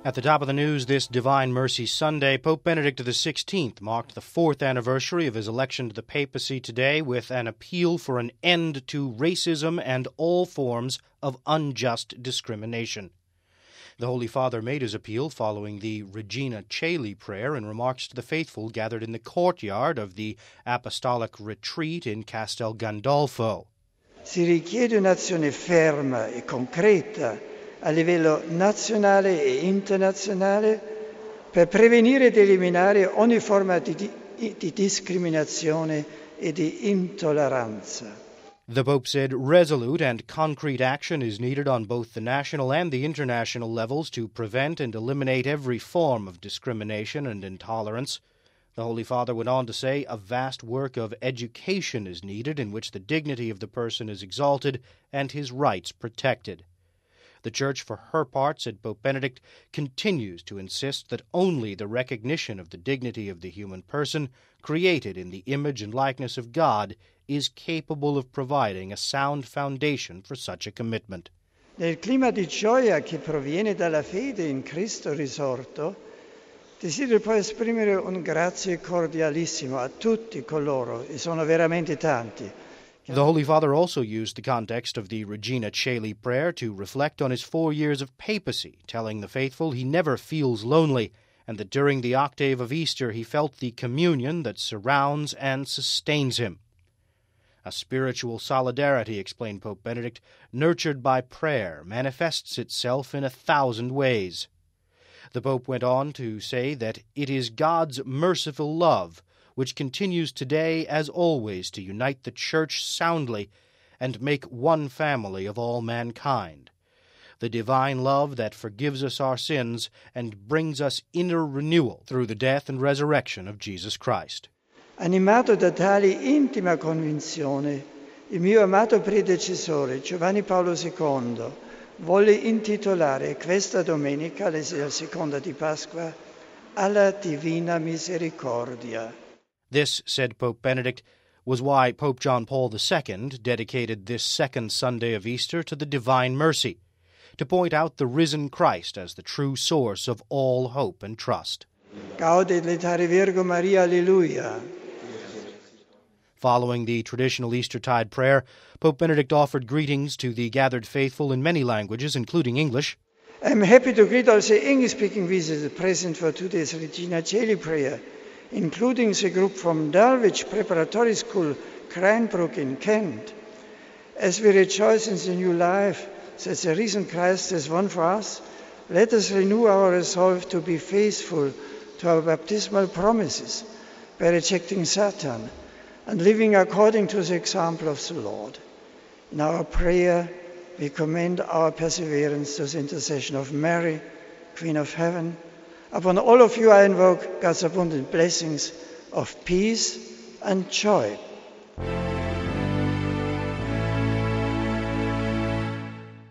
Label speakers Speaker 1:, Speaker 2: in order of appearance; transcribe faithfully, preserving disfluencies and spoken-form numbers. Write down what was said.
Speaker 1: At the top of the news this Divine Mercy Sunday, Pope Benedict the sixteenth marked the fourth anniversary of his election to the papacy today with an appeal for an end to racism and all forms of unjust discrimination. The Holy Father made his appeal following the Regina Caeli prayer in remarks to the faithful gathered in the courtyard of the Apostolic Retreat in Castel Gandolfo.
Speaker 2: Si richiede un'azione ferma e concreta a livello nazionale e internazionale per prevenire ed eliminare ogni forma di, di discriminazione e di intolleranza.
Speaker 1: The Pope said resolute and concrete action is needed on both the national and the international levels to prevent and eliminate every form of discrimination and intolerance. The Holy Father went on to say a vast work of education is needed in which the dignity of the person is exalted and his rights protected. The Church, for her part, said Pope Benedict, continues to insist that only the recognition of the dignity of the human person, created in the image and likeness of God, is capable of providing a sound foundation for such a commitment.
Speaker 2: Nel clima di gioia che proviene dalla fede in Cristo risorto, desidero poi esprimere un grazie cordialissimo a tutti coloro, e sono veramente tanti.
Speaker 1: The Holy Father also used the context of the Regina Caeli prayer to reflect on his four years of papacy, telling the faithful he never feels lonely, and that during the octave of Easter he felt the communion that surrounds and sustains him. A spiritual solidarity, explained Pope Benedict, nurtured by prayer, manifests itself in a thousand ways. The Pope went on to say that it is God's merciful love which continues today as always to unite the Church soundly and make one family of all mankind. The divine love that forgives us our sins and brings us inner renewal through the death and resurrection of Jesus Christ.
Speaker 2: Animato da tale intima convinzione, il mio amato predecessore Giovanni Paolo secondo volle intitolare questa domenica, la seconda di Pasqua, alla Divina Misericordia.
Speaker 1: This, said Pope Benedict, was why Pope John Paul the Second dedicated this second Sunday of Easter to the Divine Mercy, to point out the risen Christ as the true source of all hope and trust.
Speaker 2: Gaudet laetare Virgo Maria, Alleluia.
Speaker 1: Following the traditional Eastertide prayer, Pope Benedict offered greetings to the gathered faithful in many languages, including English.
Speaker 2: I'm happy to greet all the English-speaking visitors present for today's Regina Caeli prayer, including the group from Dulwich Preparatory School, Cranbrook in Kent. As we rejoice in the new life that the risen Christ has won for us, let us renew our resolve to be faithful to our baptismal promises by rejecting Satan and living according to the example of the Lord. In our prayer, we commend our perseverance to the intercession of Mary, Queen of Heaven. Upon all of you I invoke God's abundant blessings of peace and joy.